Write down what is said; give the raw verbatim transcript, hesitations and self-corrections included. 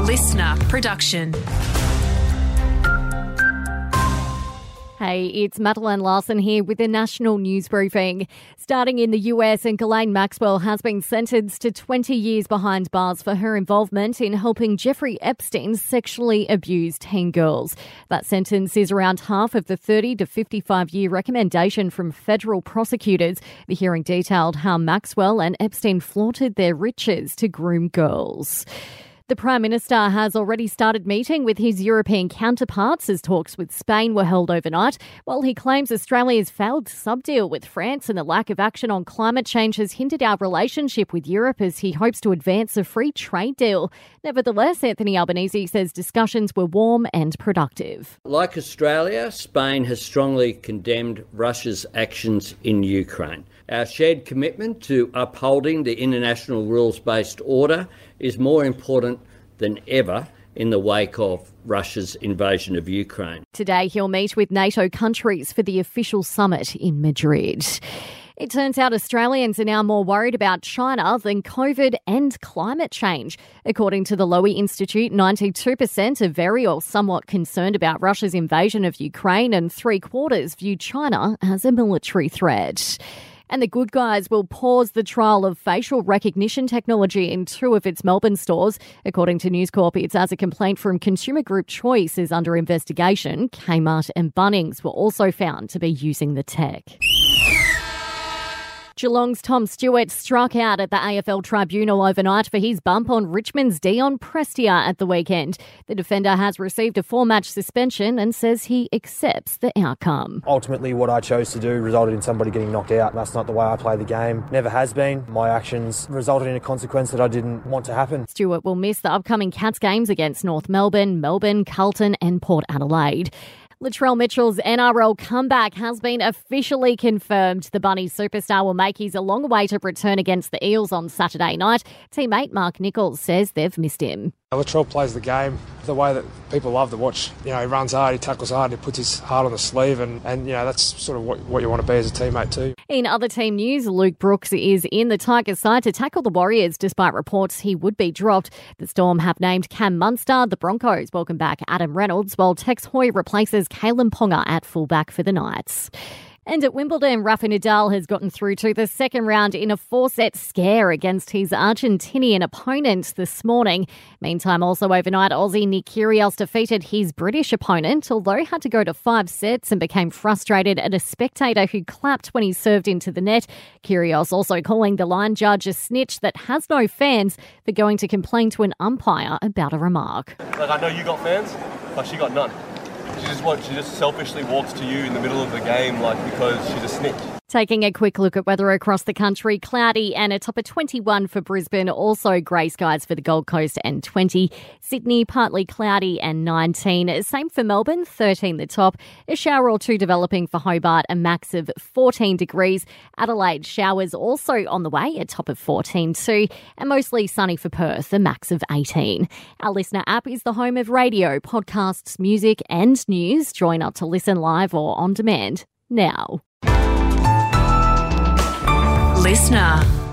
listener production. Hey, it's Madeline Larson here with the National News Briefing. Starting in the U S, and Ghislaine Maxwell has been sentenced to twenty years behind bars for her involvement in helping Jeffrey Epstein sexually abuse teen girls. That sentence is around half of the thirty to fifty-five year recommendation from federal prosecutors. The hearing detailed how Maxwell and Epstein flaunted their riches to groom girls. The Prime Minister has already started meeting with his European counterparts as talks with Spain were held overnight, while he claims Australia's failed subdeal with France and the lack of action on climate change has hindered our relationship with Europe as he hopes to advance a free trade deal. Nevertheless, Anthony Albanese says discussions were warm and productive. Like Australia, Spain has strongly condemned Russia's actions in Ukraine. Our shared commitment to upholding the international rules-based order is more important than ever in the wake of Russia's invasion of Ukraine. Today he'll meet with NATO countries for the official summit in Madrid. It turns out Australians are now more worried about China than COVID and climate change. According to the Lowy Institute, ninety-two percent are very or somewhat concerned about Russia's invasion of Ukraine, and three quarters view China as a military threat. And The Good Guys will pause the trial of facial recognition technology in two of its Melbourne stores. According to News Corp, it's as a complaint from Consumer Group Choice is under investigation. Kmart and Bunnings were also found to be using the tech. Geelong's Tom Stewart struck out at the A F L Tribunal overnight for his bump on Richmond's Dion Prestia at the weekend. The defender has received a four-match suspension and says he accepts the outcome. Ultimately, what I chose to do resulted in somebody getting knocked out. That's not the way I play the game. Never has been. My actions resulted in a consequence that I didn't want to happen. Stewart will miss the upcoming Cats games against North Melbourne, Melbourne, Carlton and Port Adelaide. Latrell Mitchell's N R L comeback has been officially confirmed. The Bunnies superstar will make his long-awaited return against the Eels on Saturday night. Teammate Mark Nichols says they've missed him. Latrell plays the game the way that people love to watch. You know, he runs hard, he tackles hard, he puts his heart on the sleeve, and, and you know, that's sort of what, what you want to be as a teammate too. In other team news, Luke Brooks is in the Tigers side to tackle the Warriors despite reports he would be dropped. The Storm have named Cam Munster. The Broncos welcome back Adam Reynolds, while Tex Hoy replaces Kalen Ponga at fullback for the Knights. And at Wimbledon, Rafa Nadal has gotten through to the second round in a four-set scare against his Argentinian opponent this morning. Meantime, also overnight, Aussie Nick Kyrgios defeated his British opponent, although had to go to five sets and became frustrated at a spectator who clapped when he served into the net. Kyrgios also calling the line judge a snitch that has no fans for going to complain to an umpire about a remark. Like, I know you got fans, but she got none. She just what she just selfishly walks to you in the middle of the game, like, because she's a snitch. Taking a quick look at weather across the country, cloudy and a top of twenty-one for Brisbane, also grey skies for the Gold Coast and twenty. Sydney, partly cloudy and nineteen. Same for Melbourne, thirteen the top. A shower or two developing for Hobart, a max of fourteen degrees. Adelaide, showers also on the way, a top of fourteen too. And mostly sunny for Perth, a max of eighteen. Our listener app is the home of radio, podcasts, music and news. Join up to listen live or on demand now. Listener.